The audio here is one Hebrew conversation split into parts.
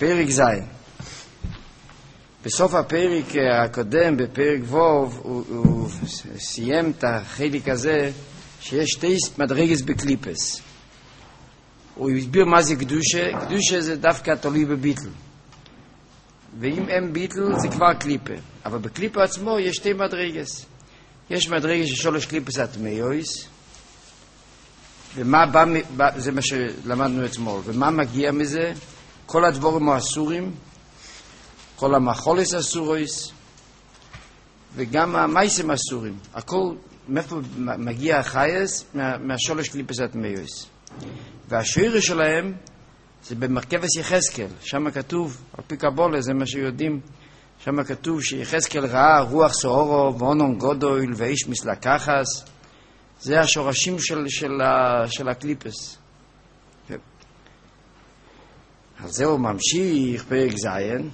פרק ז'. בסוף הפרק הקודם, בפרק ו', הוא סיים את החלק הזה שיש שתי מדרגות בקליפס. הוא הסביר מה זה קדושה. קדושה זה דווקא תלוי בביטל. ואם אין ביטל זה כבר קליפה. אבל בקליפה עצמו יש שתי מדרגות. יש מדרגות של שלוש קליפס הטמאוס, ומה בא, זה מה שלמדנו אתמול. ומה מגיע מזה? כל הדבורים האסורים, כל המחולס אסורוס, וגם המייסים אסורים. הכל מאיפה מגיע החייס? מהשלוש קליפס הטמאוס. והשעיר שלהם זה במרכבס יחזקאל. שם כתוב, על פי קבולה, זה מה שיודעים, שם כתוב שיחזקאל ראה רוח סעורו ואונון גודויל ואיש מסלקחס. זה השורשים של הקליפס. אז זהו ממשיך פרק זין.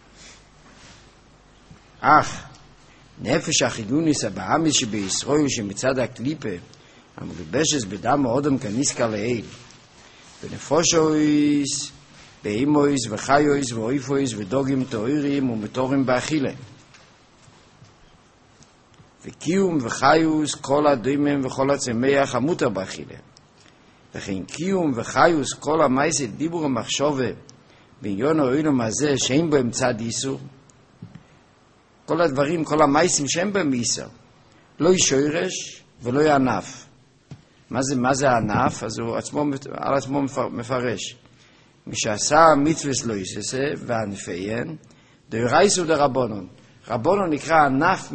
אך נפש החיגוניס הבאמיס שבישראל שמצד הקליפה המלובשת בדם האודם כניסקה לאל ונפושויס באימויס וחיויס ואויפויס ודוגים תאירים ומתורים באכילה וקיום וחיוס כל הדוימם וכל הצמח המותר באכילה וכן קיום וחיוס כל המייסת דיבור המחשובה בעניין האוילום הזה שאין בהם צד איסור. כל הדברים, כל המייסים שאין בהם איסור, לא ישורש ולא יענף. מה זה הענף? אז הוא על עצמו מפרש. מי שעשה מצווה לא יססה וענפיין דאורייסו דרבונון. רבונון נקרא ענף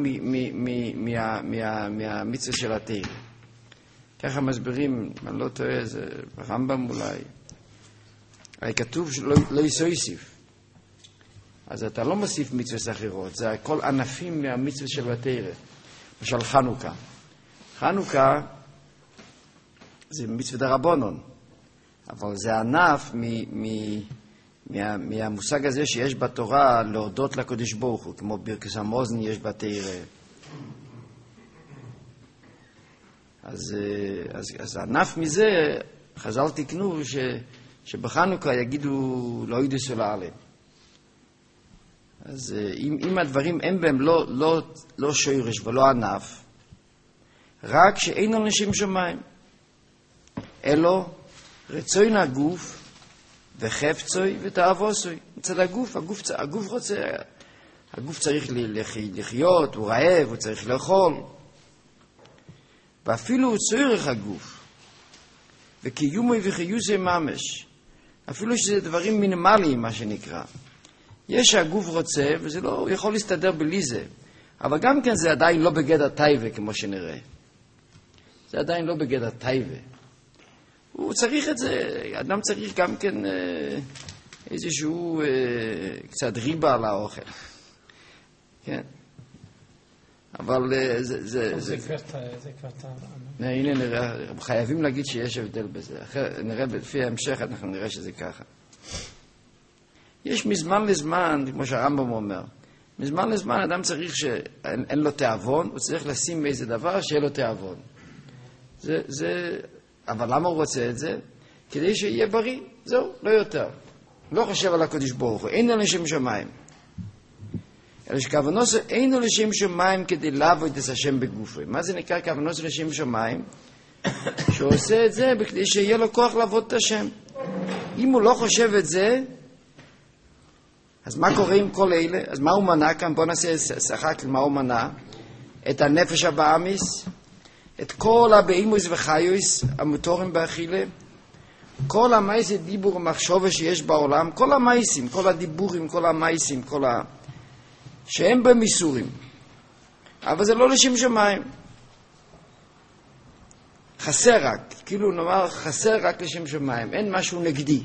מהמצווה של התורה. ככה מסבירים, אני לא טועה, זה ברמב"ם אולי. הרי כתוב שלא יוסיף. אז אתה לא מוסיף מצוות אחרות, זה הכל ענפים מהמצוות של התורה. למשל חנוכה. חנוכה זה מצוות דרבנן, אבל זה ענף מהמושג הזה שיש בתורה להודות לקדוש ברוך הוא, כמו ברכת המזון יש בתורה. אז ענף מזה, חז"ל תיקנו שבחנוכה יגידו לא ידעו לעלם. אז אם הדברים אין בהם לא שורש ולא ענף, רק שאין אנשים שמיים, אלו רצון הגוף וחפצוי ותאווסוי. מצד הגוף רוצה, הגוף צריך לחיות, הוא רעב, הוא צריך לאכול. ואפילו הוא צורך הגוף, וקיומוי וחיוסי ממש, אפילו שזה דברים מינימליים מה שנקרא. יש שהגוף רוצה, וזה לא, הוא יכול להסתדר בלי זה, אבל גם כן זה עדיין לא בגדר טייבה כמו שנראה. זה עדיין לא בגדר טייבה. הוא צריך את זה, אדם צריך גם כן איזשהו קצת ריבה על האוכל. כן? אבל זה כבר הנה נראה, חייבים להגיד שיש הבדל בזה. נראה לפי ההמשך, אנחנו נראה שזה ככה. יש מזמן לזמן, כמו שהרמב"ם אומר, מזמן לזמן אדם צריך שאין לו תיאבון, הוא צריך לשים איזה דבר שיהיה לו תיאבון. אבל למה הוא רוצה את זה? כדי שיהיה בריא, זהו, לא יותר. לא חושב על הקדוש ברוך הוא, אין לו לשם שמיים. אלא שכוונוסו אין לו לשם שמיים כדי לעבוד את השם בגופו. מה זה נקרא כוונוסו לשם שמיים? שהוא עושה את זה כדי שיהיה לו כוח לעבוד את השם. אם הוא לא חושב את זה, אז מה קורה עם כל אלה? אז מה הוא מנע כאן? בוא נעשה שחק מה הוא מנע. את הנפש הבאמיס, את כל הבאימוס וחיוס המותורים באכילה, כל המייסי דיבור ומחשבה שיש בעולם, כל המייסים, כל הדיבורים, כל המייסים, שהם במיסורים. אבל זה לא לשם שמיים. חסר רק, כאילו נאמר חסר רק לשם שמיים, אין משהו נגדי.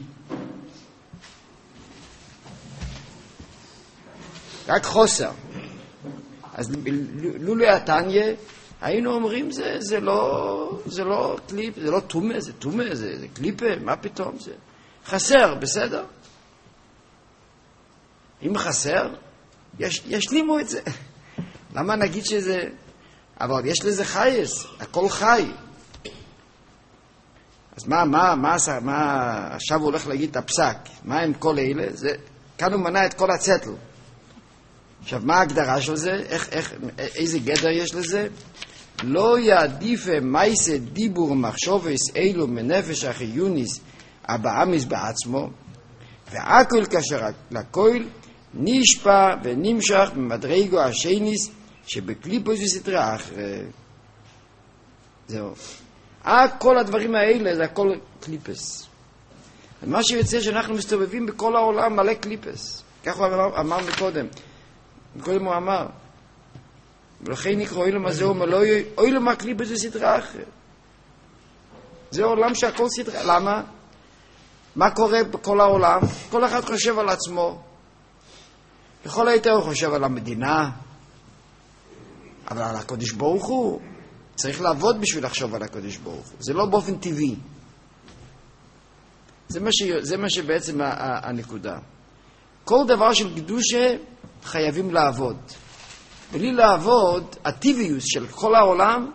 רק חוסר. אז לולא התניא, היינו אומרים זה לא קליפ, זה לא תומה, זה תומה, זה קליפה, מה פתאום זה? חסר, בסדר? אם חסר, ישלימו את זה. למה נגיד שזה, אבל יש לזה חייס, הכל חי. אז מה עכשיו הוא הולך להגיד את הפסק? מה עם כל אלה? כאן הוא מנה את כל הצטל. עכשיו, מה ההגדרה של זה? איזה גדר יש לזה? לא יעדיפה מייסה דיבור מחשובס אילו מנפש החיוניס הבאמיס בעצמו, והכל כאשר לכל נשפע ונמשך במדרגו השייניס שבקליפוס וסתרה אחרי. זהו. כל הדברים האלה זה הכל קליפס. מה שיוצא שאנחנו מסתובבים בכל העולם מלא קליפס. כך הוא אמר מקודם. מקודם הוא אמר. ולכן נקרא אילם הזה, הוא אומר, לא אילם הקליפס וסתרה אחרי. זה עולם שהכל סתרה. למה? מה קורה בכל העולם? כל אחד חושב על עצמו. לכל היותר הוא חושב על המדינה, אבל על הקודש ברוך הוא. צריך לעבוד בשביל לחשוב על הקודש ברוך הוא. זה לא באופן טבעי. זה מה שבעצם הנקודה. כל דבר של קדושה חייבים לעבוד. בלי לעבוד, הטבעיוס של כל העולם,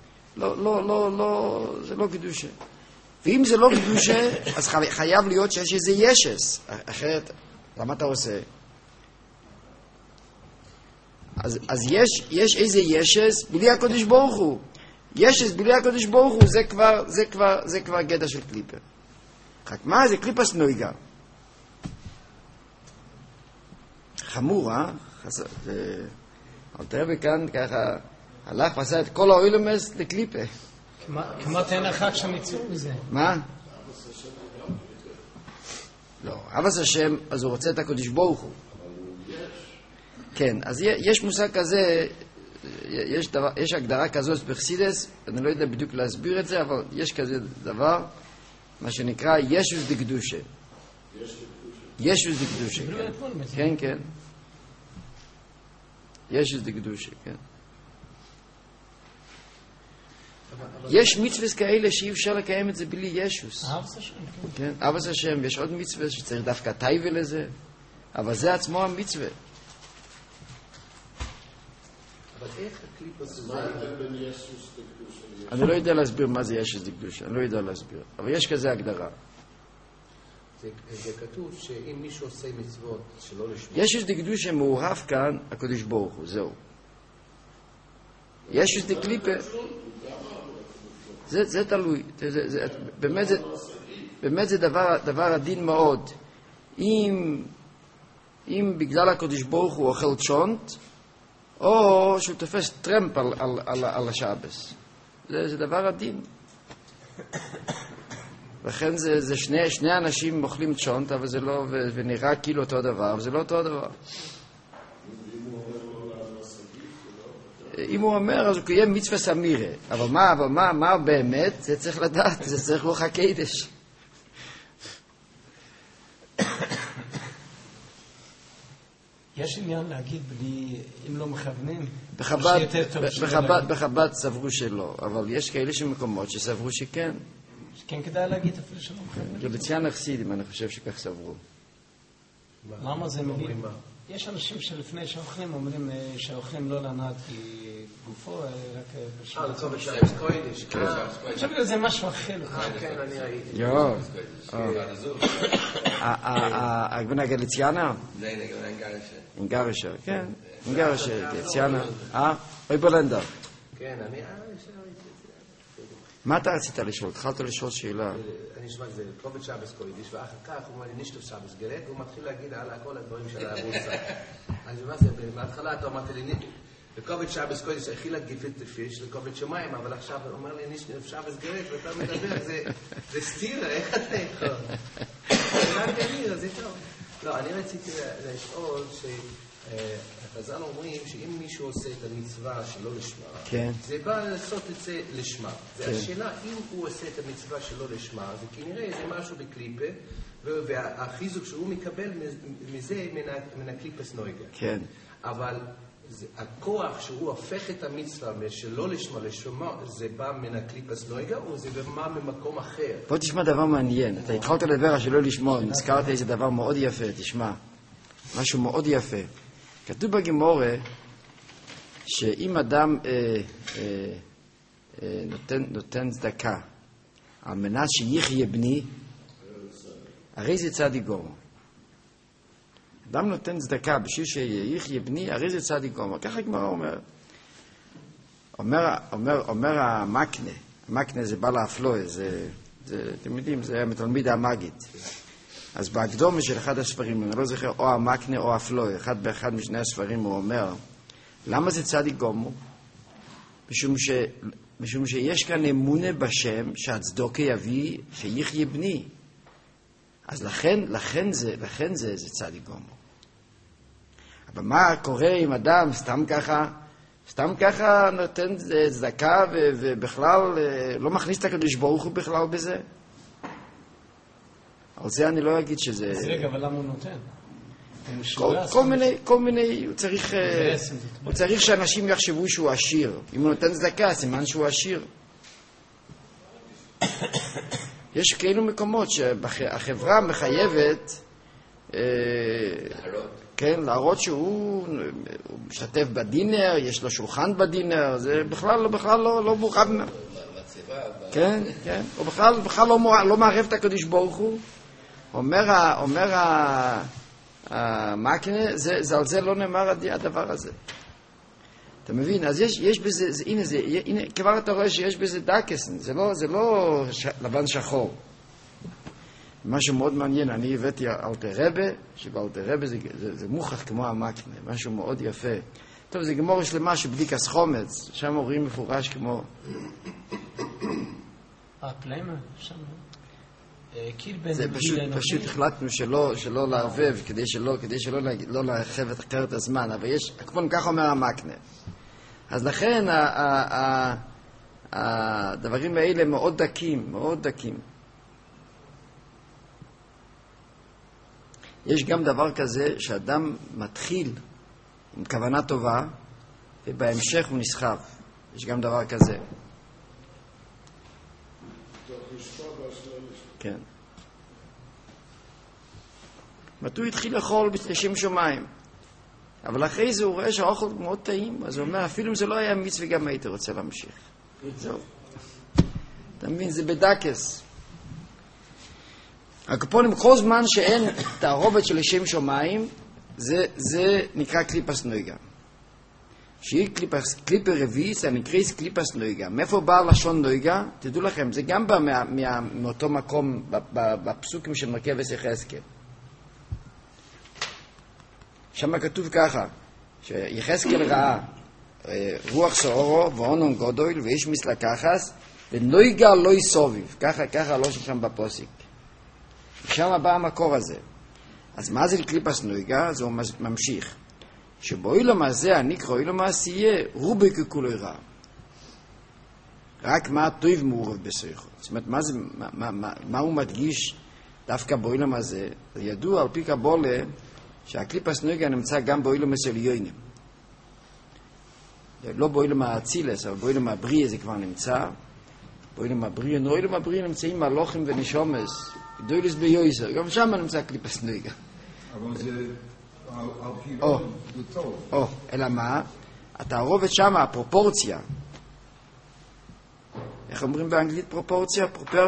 זה לא קדושה. ואם זה לא קדושה, אז חייב להיות שיש איזה ישס. אחרת, למה אתה עושה? אז יש איזה ישס בלי הקודש ברוך הוא. ישס בלי הקודש ברוך הוא, זה כבר גדר של קליפה. רק מה? זה קליפס נויגה. חמור, אל תראה בכאן ככה, הלך ועשה את כל האוילומס לקליפה. כמעט אין אחד שם יצאו בזה. מה? לא, אבס השם, אז הוא רוצה את הקודש ברוך הוא. כן, אז יש מושג כזה, יש הגדרה כזאת בחסידס, אני לא יודע בדיוק להסביר את זה, אבל יש כזה דבר, מה שנקרא ישוס דקדושה. ישוס דקדושה, כן, כן. ישוס דקדושה, כן. יש מצוות כאלה שאי אפשר לקיים את זה בלי ישוס. אבס השם, כן. אבס השם, יש עוד מצוות שצריך דווקא טייבה לזה, אבל זה עצמו המצווה. אבל איך הקליפוס הזה בין ישוס דקדושה? אני לא יודע להסביר מה זה ישוס דקדושה, אני לא יודע להסביר, אבל יש כזה הגדרה. זה כתוב שאם מישהו עושה מצוות שלא לשמור... ישוס דקדושה מעורב כאן הקדוש ברוך הוא, זהו. ישוס דקליפה, זה תלוי, באמת זה דבר עדין מאוד. אם בגלל הקדוש ברוך הוא אוכל צ'ונט, או שהוא תופס טרמפ על השבס. זה דבר עדין. לכן זה שני אנשים אוכלים צ'ונט, אבל זה לא, ונראה כאילו אותו דבר, אבל זה לא אותו דבר. אם הוא אומר, אז הוא קיים מצווה סמירה. אבל מה באמת? זה צריך לדעת, זה צריך רוח הקדש. יש עניין להגיד בלי, אם לא מכוונים, בחב"ד סברו שלא, אבל יש כאלה שמקומות שסברו שכן. כן כדאי להגיד אפילו שלא מכוונים. גרליציאן החסידים, אני חושב שכך סברו. למה זה מביא? יש אנשים שלפני שאוכלים אומרים שאוכלים לא לענת כי גופו רק... לצורך שבס קוידש. אני חושב שזה משהו אחר. כן, אני ראיתי. יו. הגבנה גרליציאנה? Nee, Ungarische. אינגרישה, כן. אינגרישה, גרליציאנה. אוי בלנדר. כן, אני... מה אתה רצית לשאול? התחלת לשאול שאלה. אני שמע, זה קובץ שבס קוידיש, ואחר כך הוא אומר לי נשטוף שבס גרק, והוא מתחיל להגיד על כל הדברים של הבורסה. אז מה זה, בהתחלה אתה אמרת לי, בקובץ שבס קוידיש הכילה גיפית פיש לקובץ שמיים, אבל עכשיו הוא אומר לי נשטוף שבס גרק, ואתה מדבר, זה סתירה, איך אתה יכול? רק אני, זה טוב. לא, אני רציתי לשאול חז"ל אומרים שאם מישהו עושה את המצווה שלא לשמה, כן. זה בא לעשות את זה לשמה. והשאלה, אם הוא עושה את המצווה שלא לשמה, זה כנראה זה משהו בקליפה, והחיזוק שהוא מקבל מזה מן הקליפס נויגה. כן. אבל הכוח שהוא הופך את המצווה שלא לשמה לשמה, זה בא מן הקליפס נויגה, או זה בא ממקום אחר? בוא תשמע דבר מעניין. אתה התחלת לדבר שלא לשמוע, נזכרת איזה דבר מאוד יפה, תשמע. משהו מאוד יפה. כתוב בגמורה שאם אדם נותן צדקה על מנת שיחיה בני, הרי זה צדיק גמור. אדם נותן צדקה בשביל שיחיה בני, הרי זה צדיק גמור. ככה הגמרא אומר המקנה, המקנה זה בעל האפלואה, אתם יודעים, זה היה מתלמיד המגיד. אז בהקדומה של אחד הספרים, אני לא זוכר, או המקנה או האפלואה, באחד משני הספרים הוא אומר, למה זה צדיק גמור? משום שיש כאן אמונה בשם שהצדוקה יביא שיחיה בני. אז לכן זה צדיק גמור. אבל מה קורה אם אדם סתם ככה נותן צדקה ובכלל לא מכניס את הקדוש ברוך הוא בכלל בזה? על זה אני לא אגיד שזה... אז רגע, אבל למה הוא נותן? כל מיני, הוא צריך שאנשים יחשבו שהוא עשיר. אם הוא נותן צדקה, סימן שהוא עשיר. יש כאלו מקומות שהחברה מחייבת כן, להראות שהוא משתתף בדינר, יש לו שולחן בדינר, זה בכלל לא מורחב. כן, הוא בכלל לא מערב את הקדוש ברוך הוא. אומר המקנה, על זה לא נאמר הדבר הזה. אתה מבין? אז יש בזה, הנה, כבר אתה רואה שיש בזה דקסן, זה לא לבן שחור. משהו מאוד מעניין, אני הבאתי אלתר רבה, שבאלתר רבה זה מוכח כמו המקנה, משהו מאוד יפה. טוב, זה גמורה שלמה שבדיקס חומץ, שם אומרים מפורש כמו... הפלמה, שם... זה פשוט החלטנו שלא לערבב, כדי שלא להרחב את הזמן, אבל יש, כמו כך אומר המקנה. אז לכן הדברים האלה מאוד דקים. יש גם דבר כזה שאדם מתחיל עם כוונה טובה ובהמשך הוא נסחב. יש גם דבר כזה. כן. מתי הוא התחיל לאכול לשם שמיים? אבל אחרי זה הוא רואה שהאוכל מאוד טעים, אז הוא אומר, אפילו אם זה לא היה מצווה גם הייתי רוצה להמשיך. זהו. אתה מבין, זה בדקס. הקופונים, כל זמן שאין תערובת של לשם שמיים, זה נקרא קליפס נויגה. שהיא קליפה רביעית, זה נקרא קליפס נויגה. מאיפה בא לשון נויגה? תדעו לכם, זה גם בא מאותו מקום בפסוקים של מרכבת יחזקאל. שם כתוב ככה, שיחזקאל ראה רוח סעורו ואונון גודויל ויש מסלקחס ונויגה לא יסוביב. ככה לא שם בפוסיק. שם בא המקור הזה. אז מה זה קליפס נויגה? זה הוא ממשיך. שבאוילום הזה הנקרא אוילום העשייה רובי ככולו רע. רק מה הטוב מעורב בסייכו. זאת אומרת, מה הוא מדגיש דווקא באוילום הזה? זה ידוע על פי קבולה שהקליפס נויגה נמצא גם באוילום הסליונים. לא באוילום האצילס, אבל באוילום הבריא זה כבר נמצא. באוילום הבריא, באוילום הבריא נמצאים מלוכים ונשומס. גדולס ביועסר, גם שם נמצא קליפס נויגה. אבל זה... אלא מה? התערובת שם, הפרופורציה. איך אומרים באנגלית פרופורציה?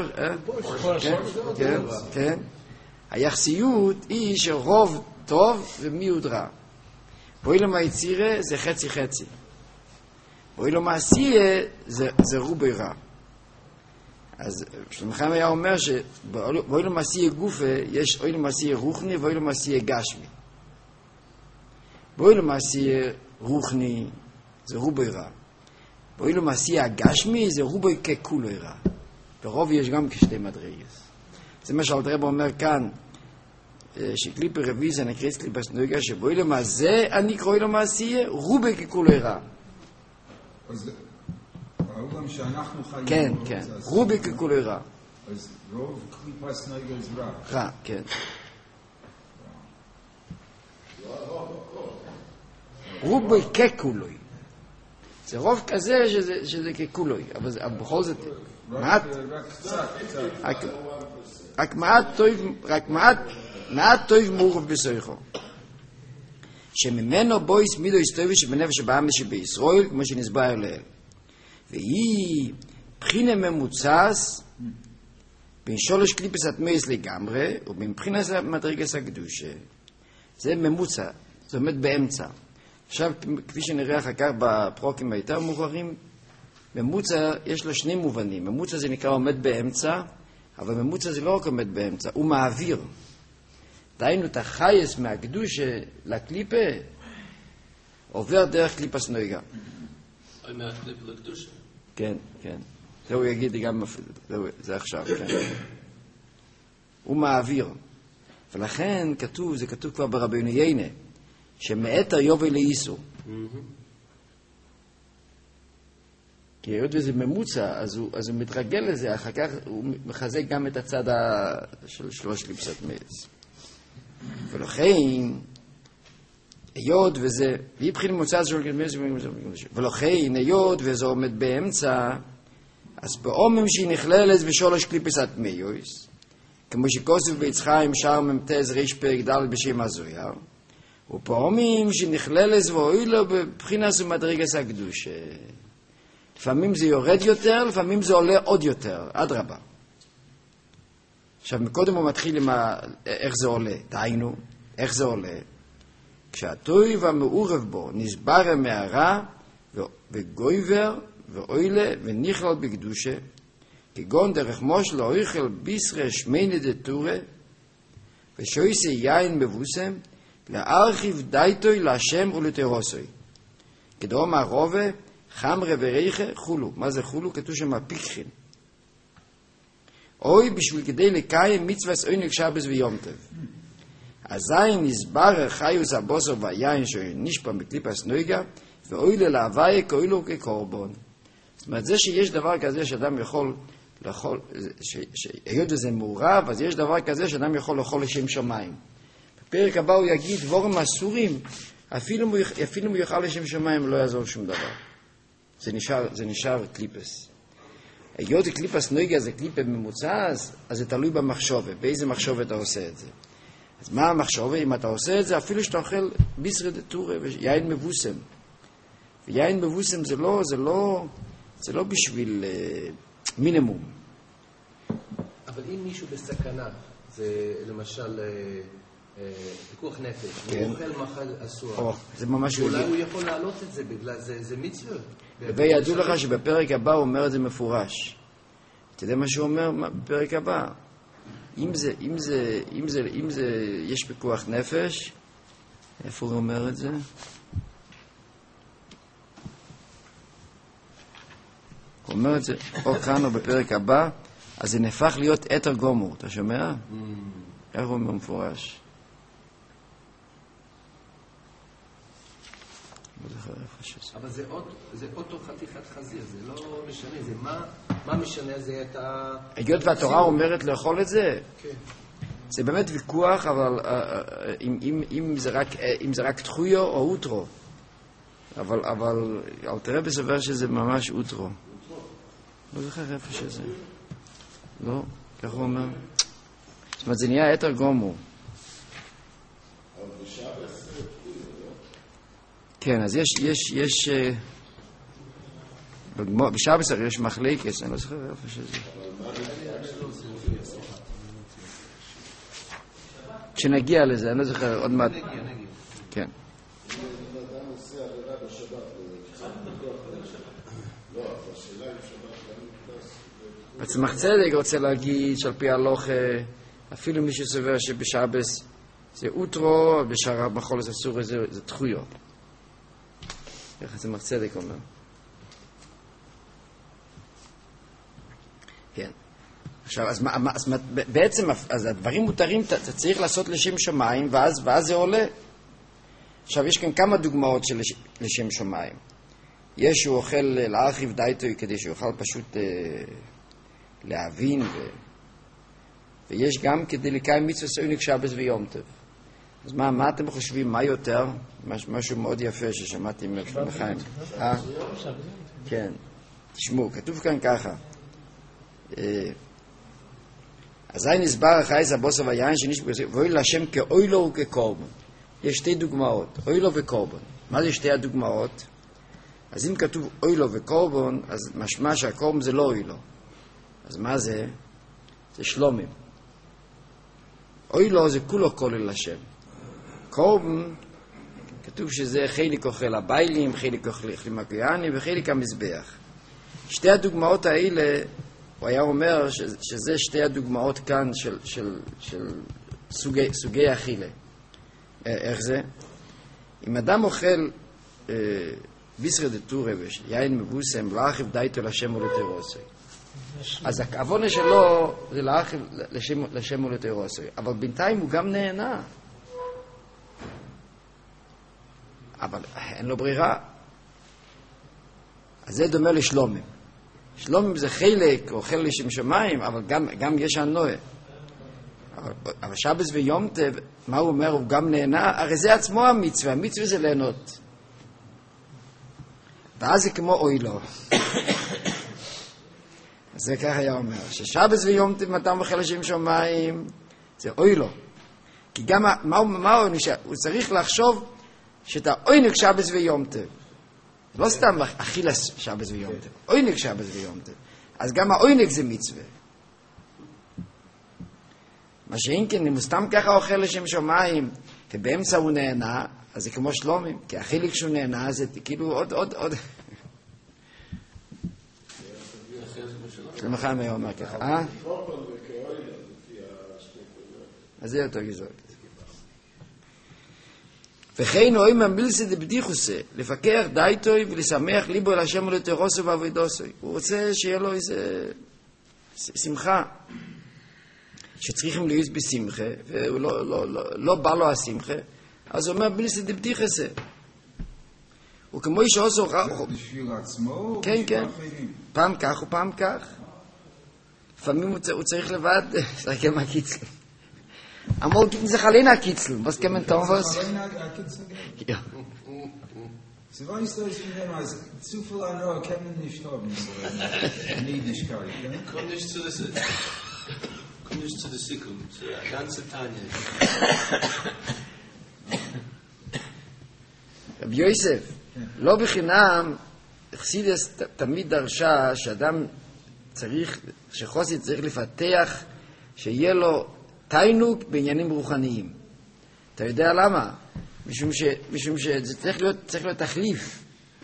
כן. היחסיות היא שרוב טוב ומיעוט רע. באוילום היצירה זה חצי. באוילום העשייה זה רובי רע. אז שלמכם היה אומר שבאוילום העשייה גופה יש אוילום העשייה רוחני ואוילום העשייה גשמי. באוילום העשייה רוחני זה רובי רע. באוילום העשייה הגשמי זה רובי ככולו רע. ברוב יש גם כשתי מדרגות. זה מה שאלתר רבי אומר כאן, שקליפה רביעית זה נקראת קליפס נויגה, שבאוילום הזה הנקרא אוילום העשייה רובי ככולו רע. אז האוילום שאנחנו חיים... כן, רובי ככולו רע. אז רוב קליפס נויגה זה רע. רע, כן. רובי ככולוי. זה רוב כזה שזה ככולוי, אבל בכל זאת רק מעט טוב מעורב בסויכו. שממנו בויס מידו היסטובי שבנפש הבאמס שבישראל, כמו שנסבר לאל. והיא בחינה ממוצס בין שולש קליפס התמייס לגמרי, ובין בחינה מדרגס הקדושה. זה ממוצע, זה עומד באמצע. עכשיו, כפי שנראה אחר כך בפרוקים היותר מאוחרים, ממוצע יש לו שני מובנים. ממוצע זה נקרא עומד באמצע, אבל ממוצע זה לא רק עומד באמצע, הוא מעביר. דהיינו, את החייס מהקדוש לקליפה, עובר דרך קליפס נויגה. מהקליפ לקדוש? כן, כן. זה הוא יגיד גם, זה עכשיו, כן. הוא מעביר. ולכן כתוב, זה כתוב כבר ברבינו יינה, שמאתר יובל לאיסור. כי היות וזה ממוצע, אז הוא מתרגל לזה, אחר כך הוא מחזק גם את הצד של שלוש קליפסת מייס. ולכן, היות וזה, ויבחין ממוצע של קליפס, ולכן, היות וזה עומד באמצע, אז פעמים שהיא נכללת בשלוש קליפסת מייס, כמו שכוסף ביצחיים שער ממתז ריש פרק ד' בשם הזויר, ופעמים שנכללת ואוילו בבחינס ומדרגס הקדוש. לפעמים זה יורד יותר, לפעמים זה עולה עוד יותר, עד רבה. עכשיו, מקודם הוא מתחיל עם איך זה עולה. דהיינו, איך זה עולה? כשהטוי והמעורב בו נסבר מהרע וגויבר ואוילה ונכלל בקדושה, כגון דרך מושל אויכל בישרה שמיינה דתורה, ושויסי יין מבוסם, להרחיב דייטוי להשם ולתרוסוי. כדאום הרובה, חמרה וריחה, חולו. מה זה חולו? כתוב שם פיקחין. אוי בשביל כדי לקיים מצווה עונג שבס ויום טוב. אזי נסבר חיוס הבוסר והיין שנשפע בקליפס נויגה, ואוי ללהוויה כאוילו כקורבון. זאת אומרת, זה שיש דבר כזה שאדם יכול לאכול, שהיות וזה מעורב, אז יש דבר כזה שאדם יכול לאכול לשם שמיים. בפרק הבא הוא יגיד, דבורים אסורים, אפילו הוא יאכל לשם שמיים לא יעזור שום דבר. זה נשאר קליפס. היות קליפס נויגה זה קליפה ממוצע, אז זה תלוי במחשבה. באיזה מחשבה אתה עושה את זה? אז מה המחשבה? אם אתה עושה את זה, אפילו שאתה אוכל בישרה דתורה ויין מבוסם. ויין מבוסם זה לא בשביל מינימום. אבל אם מישהו בסכנה, זה למשל פיקוח נפש, הוא אוכל מאכל אסור. זה ממש אולי הוא יכול להעלות את זה בגלל זה מצווה. וידעו לך שבפרק הבא הוא אומר את זה מפורש. אתה יודע מה שהוא אומר בפרק הבא? אם זה יש פיקוח נפש, איפה הוא אומר את זה? הוא אומר את זה או כאן או בפרק הבא, אז זה נהפך להיות אתר גומור, אתה שומע? איך הוא אומר מפורש? אבל זה אותו חתיכת חזיר, זה לא משנה, זה מה משנה זה את ה... היות והתורה אומרת לאכול את זה? כן. זה באמת ויכוח, אבל אם זה רק תחויו או אוטרו. אבל אל תראה בסבר שזה ממש אוטרו. לא זוכר איפה שזה. לא, כך הוא אומר. זאת אומרת, זה נהיה אתר גומור. כן, אז יש בשבס הרי יש מחלקת, אני לא זוכר איפה שזה. כשנגיע לזה, אני לא זוכר, עוד מעט. כן. בצמח צדק רוצה להגיד שעל פי הלוך, אפילו מי שסובר שבשבס זה אוטרו, בשאר מחול זה אסור, זה תחויו. איך זה צדק אומר. כן. עכשיו, אז בעצם, אז הדברים מותרים, אתה צריך לעשות לשם שמיים, ואז זה עולה. עכשיו, יש כאן כמה דוגמאות של לשם שמיים. יש שהוא אוכל להרחיב דייטוי, כדי שהוא יוכל פשוט להבין, ויש גם כדי לקיים מצווה עונג שבס ויום טוב. אז מה אתם חושבים? מה יותר? משהו מאוד יפה ששמעתי מחיים. כן. תשמעו, כתוב כאן ככה. אזי נסבר החייס הבוסר והיין ואוי להשם כאוילו וכקורבן. יש שתי דוגמאות, אוילו וקורבן. מה זה שתי הדוגמאות? אז אם כתוב אוילו וקורבן, אז משמע שהקורבן זה לא אוילו. אז מה זה? זה שלומים. אוילו זה כולו כולל לשם. הקורבן, כתוב שזה חלק אוכל הביילים, חלק אוכל מקויאני וחלק המזבח. שתי הדוגמאות האלה, הוא היה אומר שזה שתי הדוגמאות כאן של סוגי אכילה. איך זה? אם אדם אוכל ביסר דטורה ויין מבוסם, לאחיו דייתו לשם ולתירוסי. אז הכוונה שלו זה לאחיו לשם ולתירוסי. אבל בינתיים הוא גם נהנה. אבל אין לו ברירה. אז זה דומה לשלומים. שלומים זה חלק, אוכל לשם שמיים, אבל גם יש הנועה. אבל שבס ויום טב, מה הוא אומר? הוא גם נהנה, הרי זה עצמו המצווה, המצווה זה ליהנות. ואז זה כמו אוי לו. אז זה כך היה אומר, ששבס ויום טב, מתי הוא אוכל לשם שמיים, זה אוי לו. כי גם, מה הוא צריך לחשוב שאתה אוינק שבס ויום טב. לא סתם אכילה שבס ויום טב, אוינק שבס ויום טב. אז גם האוינק זה מצווה. מה שאין כן, אם הוא סתם ככה אוכל לשם שמיים, ובאמצע הוא נהנה, אז זה כמו שלומים, כי החילק שהוא נהנה, זה כאילו עוד. שלמה חיים היה אומר ככה, אז זה יותר גזור. וכן אוהים המילסי דבדיחוסה, לפקח דייטוי ולשמח ליבו אל השם ולתרוסו ועבודוסו. הוא רוצה שיהיה לו איזה שמחה. שצריכים להיות בשמחה, והוא לא בא לו השמחה, אז הוא אומר, בליסי דבדיחסה. הוא כמו איש עושו... בשביל עצמו? כן, כן. פעם כך ופעם כך. לפעמים הוא צריך לבד, זה כמו הקיצל. אמור גיטן זה חלינה הקיצל, בוס כמן טובוס. חלינה הקיצל? Ja. Sie weiß das von dem, als zu viel an Rohr können nicht haben. Niedigkeit, ja? Komm nicht zu der Sikum, zu der ganzen Tanja. רבי יוסף, לא בחינם, חסידס תמיד דרשה שאדם צריך, שחוסית צריך לפתח, שיהיה לו תיינוק בעניינים רוחניים. אתה יודע למה? משום שזה צריך להיות תחליף.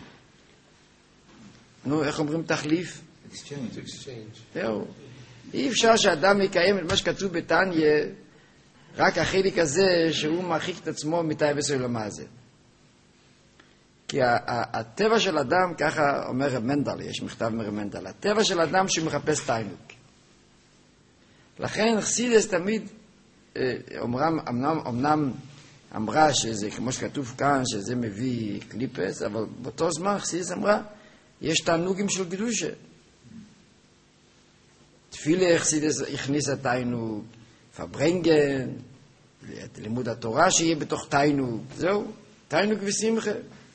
נו, איך אומרים תחליף? Exchange. זהו. אי אפשר שאדם יקיים את מה שכתוב בתניה, רק החלק הזה שהוא מרחיק את עצמו מטייבס העולמה הזה. כי הטבע של אדם, ככה אומר רב מנדל, יש מכתב מרב מנדל, הטבע של אדם שמחפש תיינוק. לכן חסידס תמיד אמנם אמרה שזה, כמו שכתוב כאן, שזה מביא קליפס, אבל באותו זמן חסידס אמרה, יש תענוגים של קדושה. תפילה חסידס הכניסה תיינוק, פברנגן, לימוד התורה שיהיה בתוך תיינוק, זהו, תיינוק ושמחה.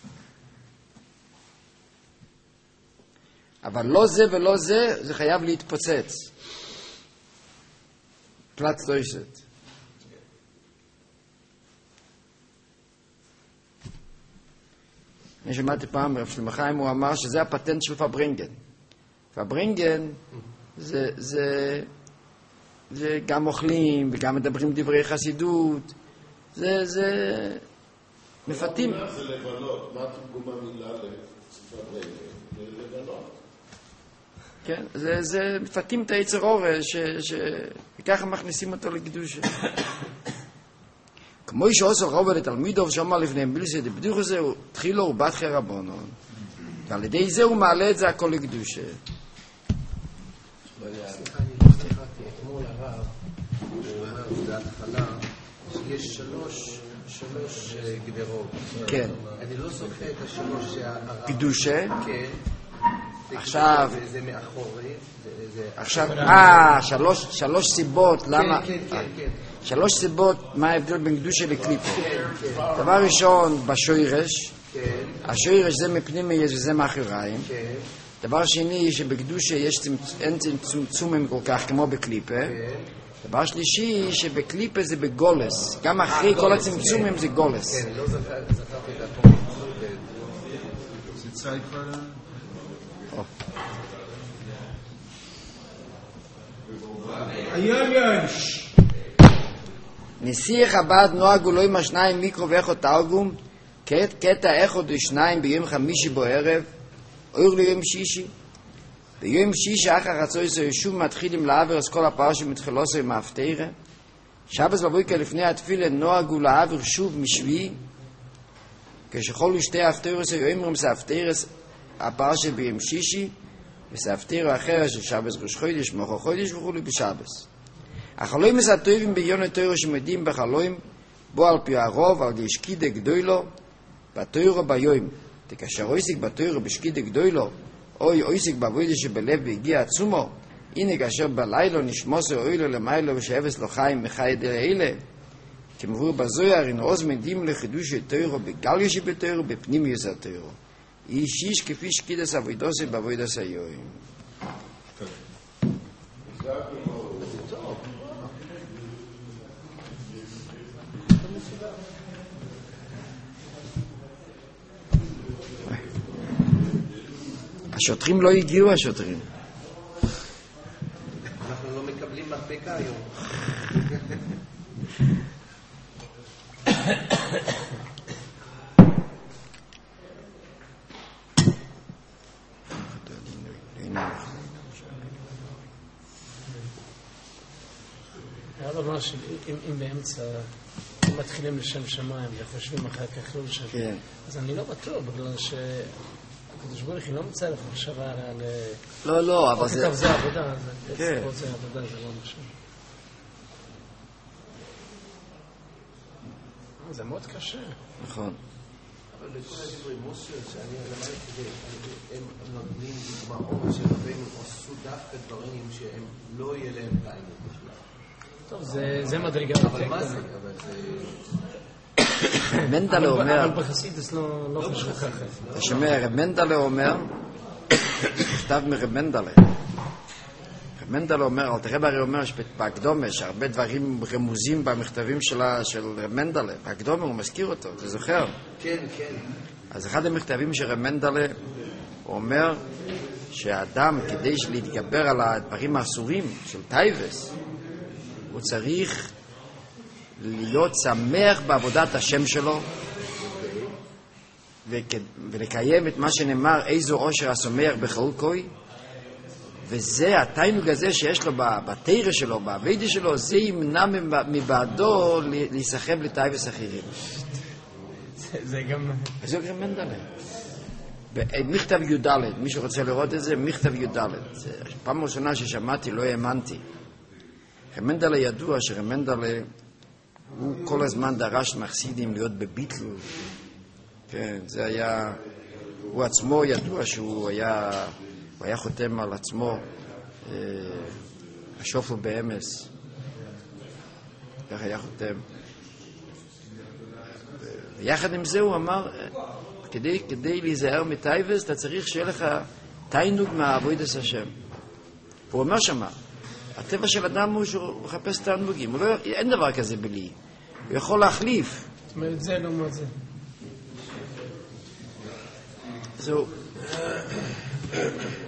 אבל לא זה ולא זה, זה חייב להתפוצץ. פלץ לא ישת. אני שמעתי פעם ברב שלמה חיים, הוא אמר שזה הפטנט של פברנגן. פברנגן זה גם אוכלים וגם מדברים דברי חסידות. זה מפתים. זה לבנות. מה תרגום המילה לפברנגן? לבנות. כן, זה מפתים את היצר אורש, וככה מכניסים אותו לקדושה. כמו שעושו רוב לתלמידוב שאומר לפניהם בליסי דבדיחו זה, תחילו ובת חרבונון. ועל ידי זה הוא מעלה את זה הכל לקדושה. סליחה, אני לא סליחתי, אתמול הרב, הוא אומר, זה התחלה, שיש שלוש גדרות. כן. אני לא זוכר את השלוש שהרב... קדושה? כן. עכשיו... זה מאחורי. עכשיו, שלוש סיבות, למה... כן. שלוש סיבות, מה ההבדל בין קדושה לקליפה. דבר ראשון, בשוירש. השוירש זה מפנימי וזה מאחוריים. דבר שני, שבקדושה אין צמצומים כל כך כמו בקליפה. דבר שלישי, שבקליפה זה בגולס. גם אחרי כל הצמצומים זה גולס. כן, לא זכרתי את הכל. זה צייט כבר... היום יש נשיא חב"ד נוהגו לא עם השניים מיקרו ואיכו תרגום, קטע איכו דשניים ביום חמישי בערב, אור ליום שישי. ביום שישי אחר חצות שוב מתחילים לעבר את כל הפרשה מתחילוסו עם ההפטרה. שבת בבוקר לפני התפילה נוהגו לעבר שוב משביעי, כשכל שתי ההפטרות אומרים סהפטרס הפרשה ביום שישי, וסהפטרה אחרת של שבת ראש חודש, מוחו חודש וכו' בשבת. החלוים הסתורים ביום התורה שמדים בחלוים, בו על פי הרוב, על די שקידה גדולו, בתורה ביום. תקשר אויסיק בתורה בשקידה גדולו, אוי אויסיק בעבודה שבלב והגיע עצומו, הנה כאשר בלילה נשמוס אוילו למיילו ושאבס לו חיים מחי דלילה, כמבוא בזוהר אין עוז מדים לחידוש התורה בגליה שבתורה בפנימיוס התורה. איש איש כפי שקידס עבודוסי בעבודס היום. השוטרים לא הגיעו, השוטרים. אנחנו לא מקבלים מדבקה היום. היה דבר שאם באמצע מתחילים לשם שמיים וחושבים אחר כך לא לשם, אז אני לא בטוח, בגלל הקדוש ברוך הוא לא מצא לך מחשבה על... לא, אבל זה... זה עבודה, זה עבודה, זה לא משהו. זה מאוד קשה. נכון. אבל לכל הדברים, משה, שאני למדתי, הם נותנים דוגמאות שרבנו עשו דווקא דברים שהם לא יהיה להם תעיין בכלל. טוב, זה מדרגה. אבל מה זה? אבל זה... מנדלה אומר... אבל בחסידס לא חשוב ככה. אתה שומע, רב מנדלה אומר, נכתב מרב מנדלה. רב מנדלה אומר, אל תראה ברי אומר בהקדומה, שהרבה דברים רמוזים במכתבים של רב מנדלה. בהקדומה הוא מזכיר אותו, אתה זוכר? כן, כן. אז אחד המכתבים של רב מנדלה, הוא אומר שהאדם, כדי להתגבר על הדברים האסורים של טייבס, הוא צריך להיות שמח בעבודת השם שלו ולקיים את מה שנאמר איזו עושר השמח בחלקוי, וזה התיינוג הזה שיש לו בתורה שלו, בעבודה שלו, זה ימנע מבעדו להיסחב לטייבס אחרים. זה גם... זה גם מנדלה. מכתב י"ד, מי שרוצה לראות את זה, מכתב י"ד. פעם ראשונה ששמעתי לא האמנתי. רמנדלה ידוע שרמנדלה הוא כל הזמן דרש מחסידים להיות בביטל. כן, זה היה... הוא עצמו ידוע שהוא היה חותם על עצמו השופל באמס. כך היה חותם. ויחד עם זה הוא אמר, כדי להיזהר מטייבס, אתה צריך שיהיה לך תיינוג מהעבודת השם. הוא אומר שמה, הטבע של אדם הוא שהוא מחפש תענוגים, אין דבר כזה בלי, הוא יכול להחליף. זאת אומרת, זה לא מה זה. זהו.